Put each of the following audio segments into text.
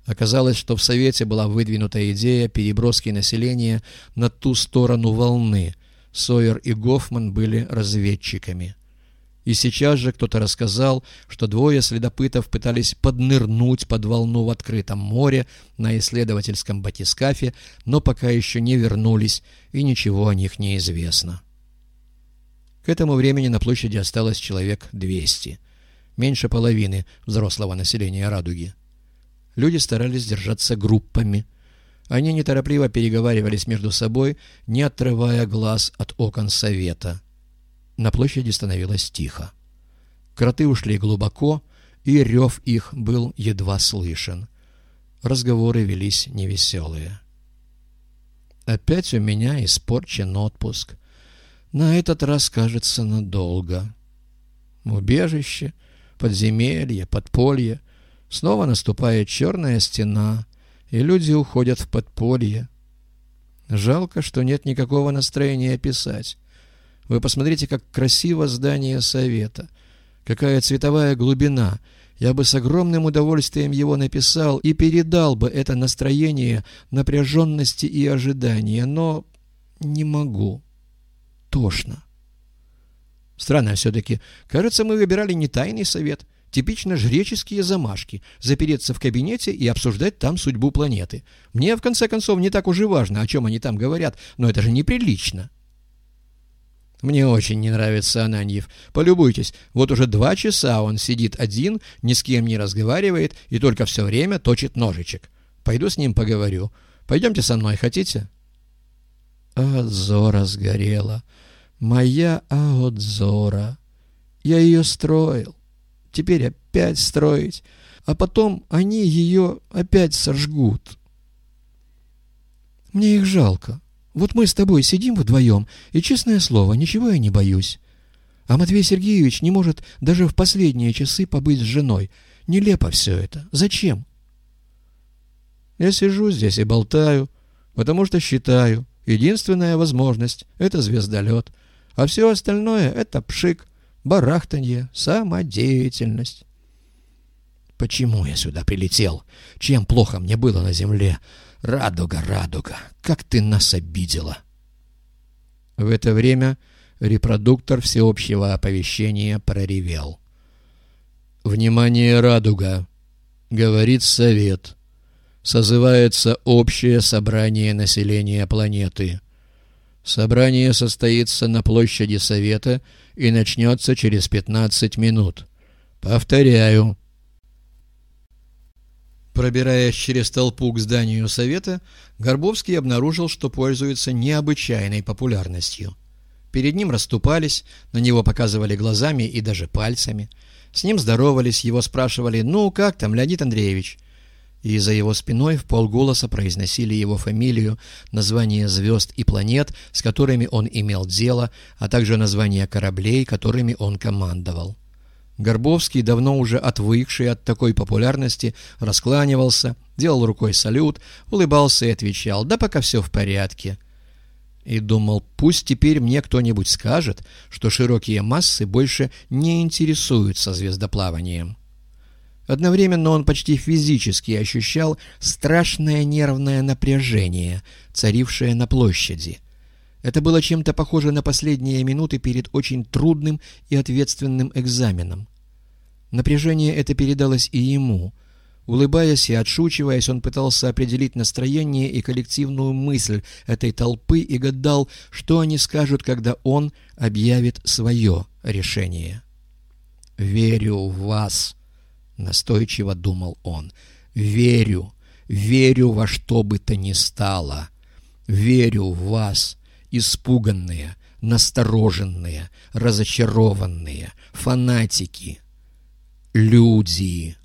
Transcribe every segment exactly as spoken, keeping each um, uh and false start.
Оказалось, что в Совете была выдвинута идея переброски населения на ту сторону волны. Сойер и Гофман были разведчиками. И сейчас же кто-то рассказал, что двое следопытов пытались поднырнуть под волну в открытом море на исследовательском батискафе, но пока еще не вернулись, и ничего о них не известно. К этому времени на площади осталось человек двести, меньше половины взрослого населения Радуги. Люди старались держаться группами. Они неторопливо переговаривались между собой, не отрывая глаз от окон Совета. На площади становилось тихо. Кроты ушли глубоко, и рев их был едва слышен. Разговоры велись невеселые. «Опять у меня испорчен отпуск. На этот раз, кажется, надолго. Убежище, подземелье, подполье. Снова наступает черная стена, и люди уходят в подполье. Жалко, что нет никакого настроения писать. Вы посмотрите, как красиво здание Совета. Какая цветовая глубина. Я бы с огромным удовольствием его написал и передал бы это настроение напряженности и ожидания, но не могу. Тошно. Странно все-таки. Кажется, мы выбирали не тайный совет. Типично жреческие замашки. Запереться в кабинете и обсуждать там судьбу планеты. Мне, в конце концов, не так уж и важно, о чем они там говорят, но это же неприлично. Мне очень не нравится Ананьев. Полюбуйтесь, вот уже два часа он сидит один, ни с кем не разговаривает и только все время точит ножичек. Пойду с ним поговорю. Пойдемте со мной, хотите? Аодзора сгорела. Моя Аодзора. Я ее строил. Теперь опять строить. А потом они ее опять сожгут. Мне их жалко. Вот мы с тобой сидим вдвоем, и, честное слово, ничего я не боюсь. А Матвей Сергеевич не может даже в последние часы побыть с женой. Нелепо все это. Зачем? Я сижу здесь и болтаю, потому что считаю, единственная возможность — это звездолет, а все остальное — это пшик, барахтанье, самодеятельность. Почему я сюда прилетел? Чем плохо мне было на земле? Радуга, Радуга, как ты нас обидела!» В это время репродуктор всеобщего оповещения проревел. «Внимание, Радуга! Говорит Совет. Созывается общее собрание населения планеты. Собрание состоится на площади Совета и начнется через пятнадцать минут. Повторяю». Пробираясь через толпу к зданию Совета, Горбовский обнаружил, что пользуется необычайной популярностью. Перед ним расступались, на него показывали глазами и даже пальцами. С ним здоровались, его спрашивали: «Ну, как там, Леонид Андреевич?» И за его спиной вполголоса произносили его фамилию, названия звезд и планет, с которыми он имел дело, а также названия кораблей, которыми он командовал. Горбовский, давно уже отвыкший от такой популярности, раскланивался, делал рукой салют, улыбался и отвечал: «Да пока все в порядке». И думал: пусть теперь мне кто-нибудь скажет, что широкие массы больше не интересуются звездоплаванием. Одновременно он почти физически ощущал страшное нервное напряжение, царившее на площади. Это было чем-то похоже на последние минуты перед очень трудным и ответственным экзаменом. Напряжение это передалось и ему. Улыбаясь и отшучиваясь, он пытался определить настроение и коллективную мысль этой толпы и гадал, что они скажут, когда он объявит свое решение. «Верю в вас», — настойчиво думал он. «Верю, верю во что бы то ни стало. Верю в вас, испуганные, настороженные, разочарованные, фанатики, люди».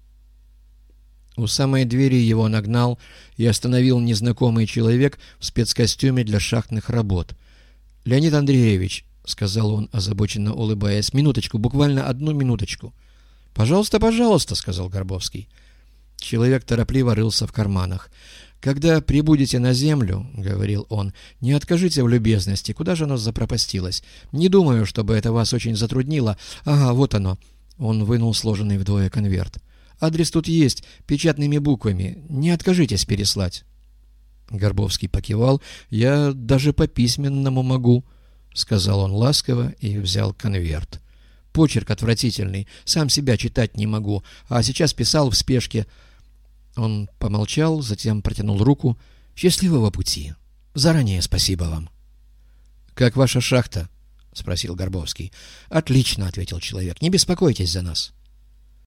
У самой двери его нагнал и остановил незнакомый человек в спецкостюме для шахтных работ. «Леонид Андреевич», — сказал он, озабоченно улыбаясь, — «минуточку, буквально одну минуточку». «Пожалуйста, пожалуйста», — сказал Горбовский. Человек торопливо рылся в карманах. «Когда прибудете на землю, — говорил он, — не откажите в любезности. Куда же оно запропастилось? Не думаю, чтобы это вас очень затруднило. Ага, вот оно». Он вынул сложенный вдвое конверт. Адрес тут есть, печатными буквами. Не откажитесь переслать». Горбовский покивал. «Я даже по письменному могу», — сказал он ласково и взял конверт. «Почерк отвратительный, сам себя читать не могу, а сейчас писал в спешке». Он помолчал, затем протянул руку. «Счастливого пути. Заранее спасибо вам». «Как ваша шахта?» — спросил Горбовский. «Отлично», — ответил человек. «Не беспокойтесь за нас».